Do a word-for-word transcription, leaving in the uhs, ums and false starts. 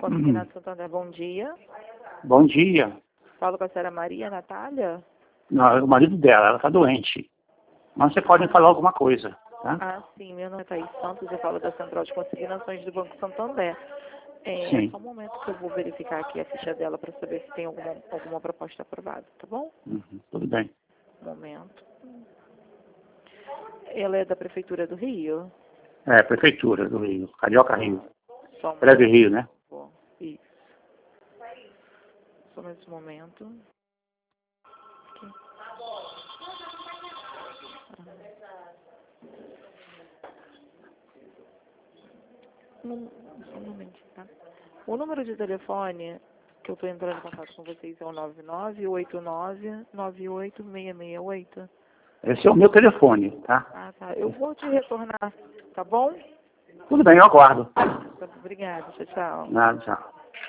Consignato Santander, bom dia. Bom dia. Falo com a senhora Maria Natália? Não, é o marido dela, ela está doente. Mas você pode falar alguma coisa, tá? Ah, sim, meu nome é Thaís Santos, eu falo da Central de Consignações do Banco Santander. É, Sim. só um momento que eu vou verificar aqui a ficha dela para saber se tem alguma, alguma proposta aprovada, tá bom? Uhum, tudo bem. Um momento. Ela é da Prefeitura do Rio? É, Prefeitura do Rio, Carioca Rio. Só um Prévio Rio, né? Bom, isso. Só mais um momento. Aqui. Um, só um momento, tá? O número de telefone que eu estou entrando em contato com vocês é o nove nove oito nove nove oito seis seis oito. Esse é o meu telefone, tá? Ah, tá. Eu vou te retornar, tá bom? Tudo bem, eu aguardo. Tá, obrigada. Tchau, tchau. Nada, tchau.